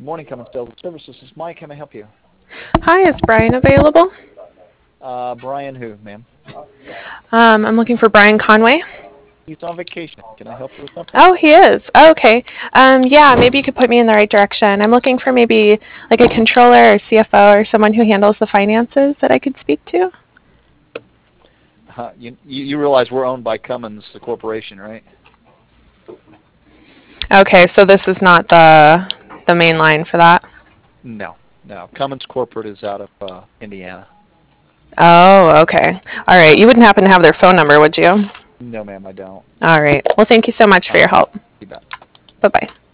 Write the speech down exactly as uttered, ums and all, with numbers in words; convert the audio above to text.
morning, Cummins Sales Services. This is Mike. How may I help you? Hi, is Brian available? Uh, Brian who, ma'am? Um, I'm looking for Brian Conway. He's on vacation. Can I help you with something? Oh, he is. Oh, okay. Um, yeah, maybe you could put me in the right direction. I'm looking for maybe like a controller or C F O or someone who handles the finances that I could speak to. Uh, you, you you realize we're owned by Cummins, the corporation, right? Okay, so this is not the the main line for that. No, no. Cummins Corporate is out of uh, Indiana. Oh, okay. All right. You wouldn't happen to have their phone number, would you? No, ma'am, I don't. All right. Well, thank you so much All for your right. help. You bet. Bye-bye.